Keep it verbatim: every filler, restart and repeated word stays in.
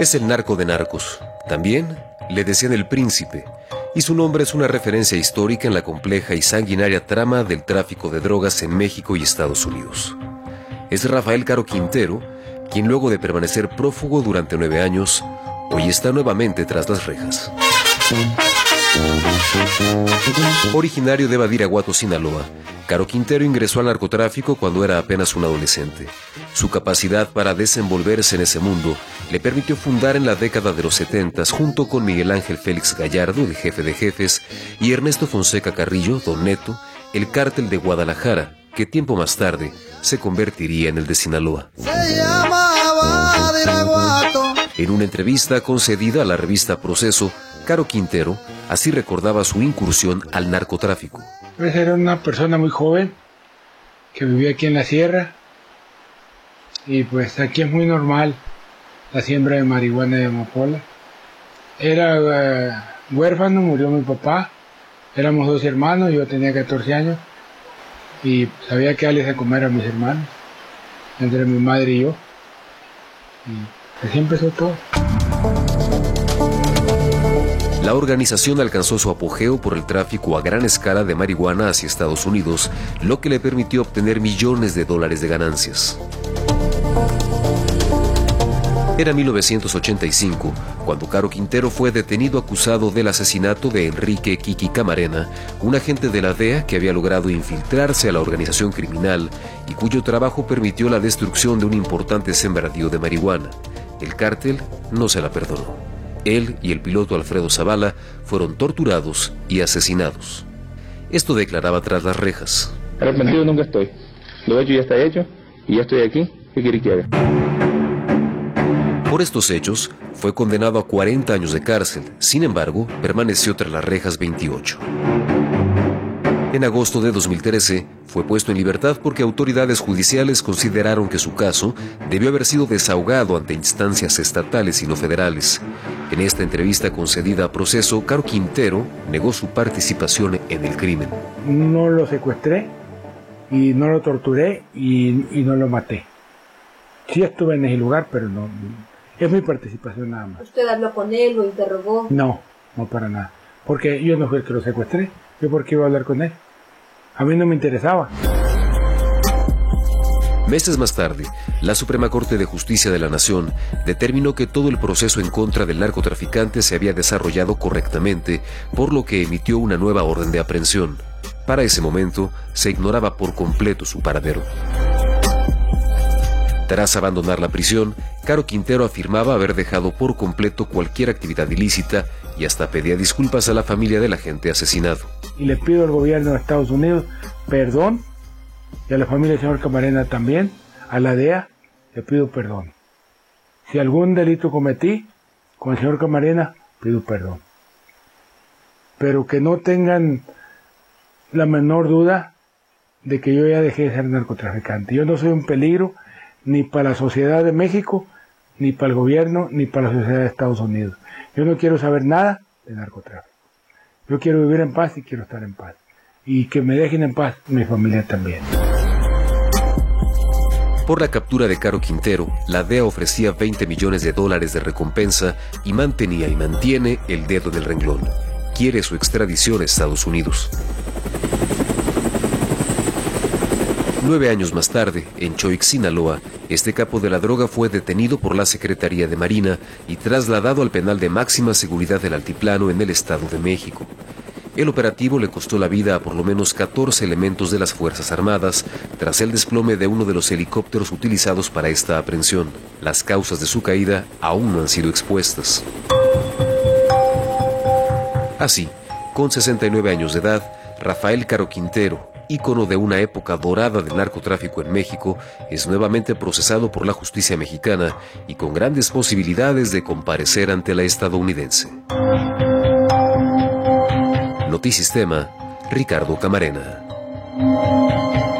Es el narco de narcos. También le decían el príncipe, y su nombre es una referencia histórica en la compleja y sanguinaria trama del tráfico de drogas en México y Estados Unidos. Es Rafael Caro Quintero, quien luego de permanecer prófugo durante nueve años, hoy está nuevamente tras las rejas. Originario de Badiraguato, Sinaloa, Caro Quintero ingresó al narcotráfico cuando era apenas un adolescente. Su capacidad para desenvolverse en ese mundo le permitió fundar en la década de los setentas, junto con Miguel Ángel Félix Gallardo, el jefe de jefes, y Ernesto Fonseca Carrillo, Don Neto, el cártel de Guadalajara, que tiempo más tarde se convertiría en el de Sinaloa. Se llamaba Badiraguato. En una entrevista concedida a la revista Proceso, Caro Quintero así recordaba su incursión al narcotráfico. Pues era una persona muy joven que vivía aquí en la sierra, y pues aquí es muy normal la siembra de marihuana y de amapola. Era uh, huérfano, murió mi papá, éramos dos hermanos, yo tenía catorce años y pues, había que darles a comer a mis hermanos, entre mi madre y yo, y así empezó todo. La organización alcanzó su apogeo por el tráfico a gran escala de marihuana hacia Estados Unidos, lo que le permitió obtener millones de dólares de ganancias. Era mil novecientos ochenta y cinco, cuando Caro Quintero fue detenido acusado del asesinato de Enrique Kiki Camarena, un agente de la D E A que había logrado infiltrarse a la organización criminal y cuyo trabajo permitió la destrucción de un importante sembradío de marihuana. El cártel no se la perdonó. Él y el piloto Alfredo Zavala fueron torturados y asesinados. Esto declaraba tras las rejas. Arrepentido nunca estoy. Lo hecho ya está hecho y ya estoy aquí. ¿Qué quiere que haga? Por estos hechos, fue condenado a cuarenta años de cárcel. Sin embargo, permaneció tras las rejas veintiocho. En agosto de dos mil trece, fue puesto en libertad porque autoridades judiciales consideraron que su caso debió haber sido desahogado ante instancias estatales y no federales. En esta entrevista concedida a Proceso, Caro Quintero negó su participación en el crimen. No lo secuestré, y no lo torturé, y, y no lo maté. Sí estuve en ese lugar, pero no, es mi participación nada más. ¿Usted habló con él, lo interrogó? No, no para nada, porque yo no fui el que lo secuestré. ¿Yo por qué iba a hablar con él? A mí no me interesaba. Meses más tarde, la Suprema Corte de Justicia de la Nación determinó que todo el proceso en contra del narcotraficante se había desarrollado correctamente, por lo que emitió una nueva orden de aprehensión. Para ese momento, se ignoraba por completo su paradero. Tras abandonar la prisión, Caro Quintero afirmaba haber dejado por completo cualquier actividad ilícita y hasta pedía disculpas a la familia del agente asesinado. Y le pido al gobierno de Estados Unidos perdón, y a la familia del señor Camarena también, a la D E A, le pido perdón. Si algún delito cometí con el señor Camarena, pido perdón. Pero que no tengan la menor duda de que yo ya dejé de ser narcotraficante. Yo no soy un peligro ni para la sociedad de México, ni para el gobierno, ni para la sociedad de Estados Unidos. Yo no quiero saber nada de narcotráfico. Yo quiero vivir en paz y quiero estar en paz. Y que me dejen en paz mi familia también. Por la captura de Caro Quintero, la D E A ofrecía veinte millones de dólares de recompensa y mantenía y mantiene el dedo del renglón. Quiere su extradición a Estados Unidos. Nueve años más tarde, en Choix, Sinaloa, este capo de la droga fue detenido por la Secretaría de Marina y trasladado al penal de máxima seguridad del Altiplano en el Estado de México. El operativo le costó la vida a por lo menos catorce elementos de las Fuerzas Armadas tras el desplome de uno de los helicópteros utilizados para esta aprehensión. Las causas de su caída aún no han sido expuestas. Así, con sesenta y nueve años de edad, Rafael Caro Quintero, ícono de una época dorada del narcotráfico en México, es nuevamente procesado por la justicia mexicana y con grandes posibilidades de comparecer ante la estadounidense. Notisistema, Ricardo Camarena.